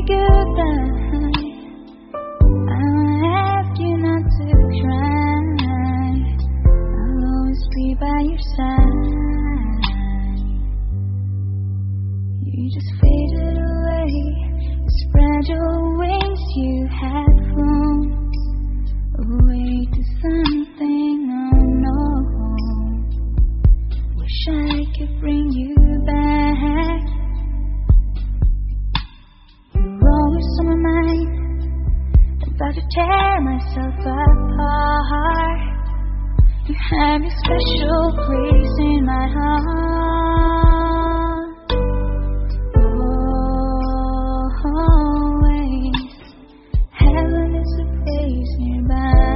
goodbye. I'll ask you not to cry. I'll always be by your side. You just faded away. You spread your wings, you had flown away to something unknown. Wish I could bring you back. You're always on my mind, about to tear myself apart. You have a special place in my heart. Always, heaven is a place nearby,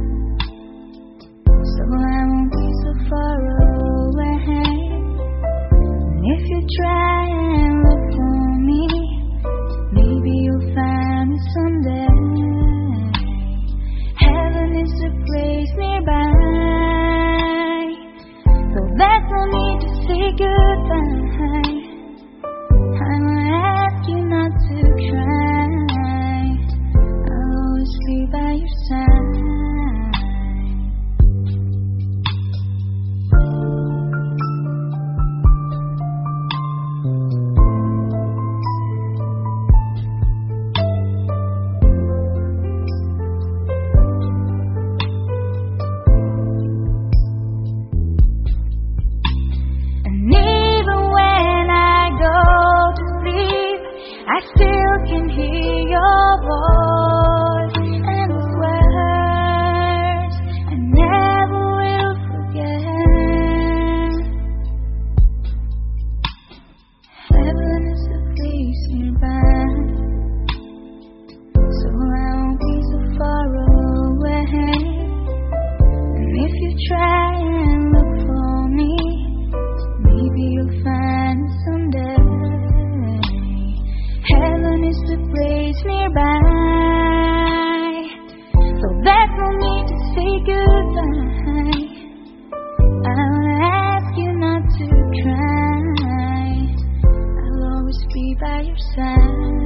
so I won't be so far away. And if you try and look for me, maybe you'll find me someday. Heaven is a place nearby, so there's no need to say goodbye. I will ask you not to cry. I'll always be by your side. I still can hear your voice and those words I never will forget. Heaven is a place nearby, so I won't be so far away. And if you try and look for me, maybe you'll find me someday. Heaven is the place nearby, so there's no need to say goodbye. I'll ask you not to cry. I'll always be by your side.